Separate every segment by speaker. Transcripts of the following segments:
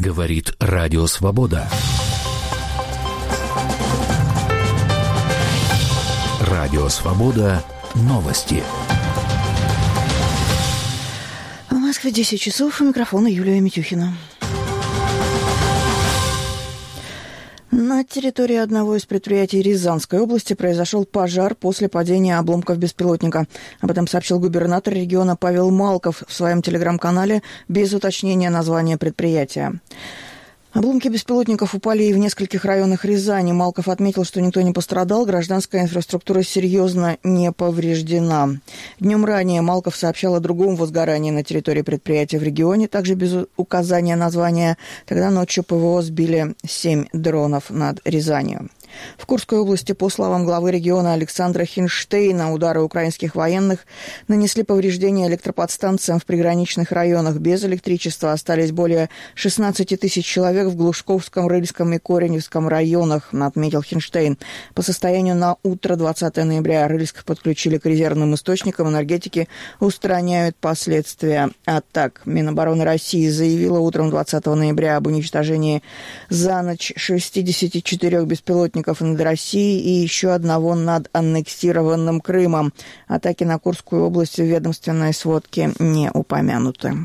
Speaker 1: Говорит Радио Свобода. Радио Свобода. Новости.
Speaker 2: В Москве 10 часов. У микрофона Юлия Митюхина. На территории одного из предприятий Рязанской области произошел пожар после падения обломков беспилотника. Об этом сообщил губернатор региона Павел Малков в своем телеграм-канале без уточнения названия предприятия. Обломки беспилотников упали и в нескольких районах Рязани. Малков отметил, что никто не пострадал, гражданская инфраструктура серьезно не повреждена. Днем ранее Малков сообщал о другом возгорании на территории предприятия в регионе, также без указания названия. Тогда ночью ПВО сбили 7 дронов над Рязанью. В Курской области, по словам главы региона Александра Хинштейна, удары украинских военных нанесли повреждения электроподстанциям в приграничных районах. Без электричества остались более 16 тысяч человек в Глушковском, Рыльском и Кореневском районах, отметил Хинштейн. По состоянию на утро 20 ноября Рыльск подключили к резервным источникам энергетики, устраняют последствия атак. Минобороны России заявила утром 20 ноября об уничтожении за ночь 64 беспилотников над Россией и еще одного над аннексированным Крымом. Атаки на Курскую область в ведомственной сводке не упомянуты.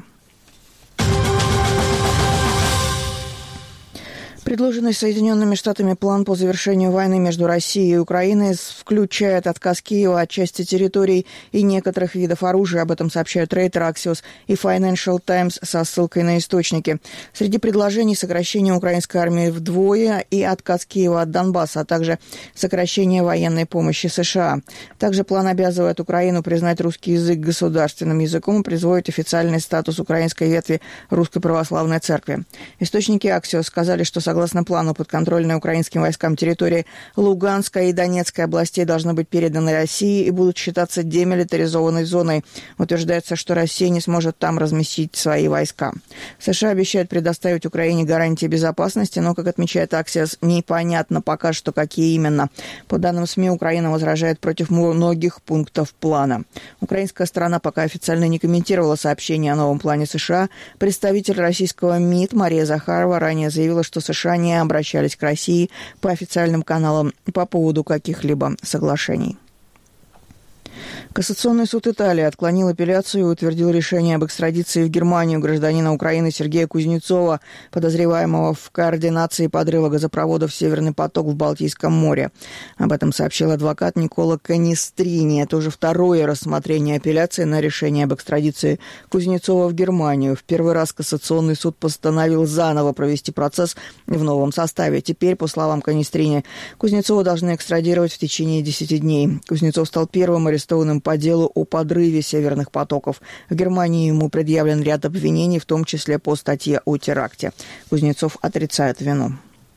Speaker 2: Предложенный Соединенными Штатами план по завершению войны между Россией и Украиной включает отказ Киева от части территорий и некоторых видов оружия. Об этом сообщают Reuters, Axios и Financial Times со ссылкой на источники. Среди предложений сокращение украинской армии вдвое и отказ Киева от Донбасса, а также сокращение военной помощи США. Также план обязывает Украину признать русский язык государственным языком и присвоить официальный статус украинской ветви Русской Православной Церкви. Источники Axios сказали, что согласно плану, подконтрольные украинским войскам территории Луганской и Донецкой областей должны быть переданы России и будут считаться демилитаризованной зоной. Утверждается, что Россия не сможет там разместить свои войска. США обещают предоставить Украине гарантии безопасности, но, как отмечает Axios, непонятно пока что, какие именно. По данным СМИ, Украина возражает против многих пунктов плана. Украинская сторона пока официально не комментировала сообщение о новом плане США. Представитель российского МИД Мария Захарова ранее заявила, что США не обращались к России по официальным каналам по поводу каких-либо соглашений. Кассационный суд Италии отклонил апелляцию и утвердил решение об экстрадиции в Германию гражданина Украины Сергея Кузнецова, подозреваемого в координации подрыва газопроводов «Северный поток» в Балтийском море. Об этом сообщил адвокат Никола Канистрини. Это уже второе рассмотрение апелляции на решение об экстрадиции Кузнецова в Германию. В первый раз Кассационный суд постановил заново провести процесс в новом составе. Теперь, по словам Канистрини, Кузнецова должны экстрадировать в течение 10 дней. Кузнецов стал первым арестованным по делу о подрыве «Северных потоков». В Германии ему предъявлен ряд обвинений, в том числе по статье о теракте. Кузнецов отрицает вину.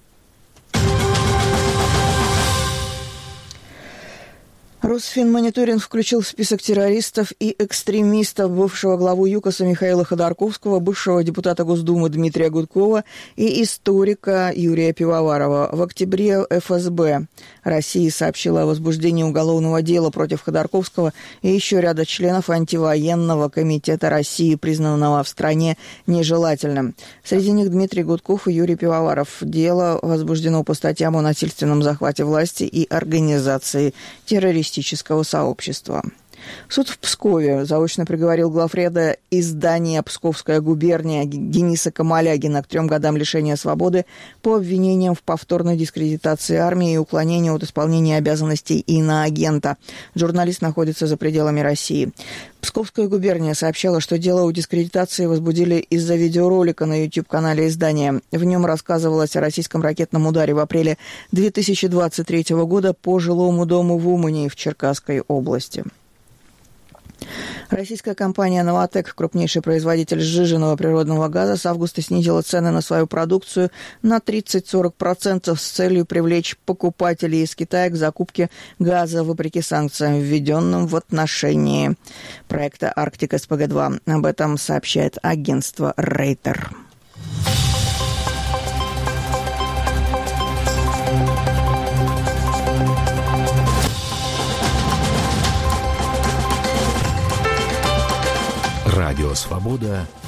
Speaker 2: Росфинмониторинг включил в список террористов и экстремистов бывшего главу ЮКОСа Михаила Ходорковского, бывшего депутата Госдумы Дмитрия Гудкова и историка Юрия Пивоварова. В октябре ФСБ России сообщила о возбуждении уголовного дела против Ходорковского и еще ряда членов антивоенного комитета России, признанного в стране нежелательным. Среди них Дмитрий Гудков и Юрий Пивоваров. Дело возбуждено по статьям о насильственном захвате власти и организации террористического сообщества. Суд в Пскове заочно приговорил главреда издания «Псковская губерния» Дениса Камалягина к 3 годам лишения свободы по обвинениям в повторной дискредитации армии и уклонении от исполнения обязанностей иноагента. Журналист находится за пределами России. Псковская губерния сообщала, что дело о дискредитации возбудили из-за видеоролика на YouTube-канале издания. В нем рассказывалось о российском ракетном ударе в апреле 2023 года по жилому дому в Умани в Черкасской области. Российская компания «Новатэк», крупнейший производитель сжиженного природного газа, с августа снизила цены на свою продукцию на 30-40% с целью привлечь покупателей из Китая к закупке газа вопреки санкциям, введенным в отношении проекта «Арктик СПГ-2». Об этом сообщает агентство Reuters.
Speaker 1: Радио «Свобода».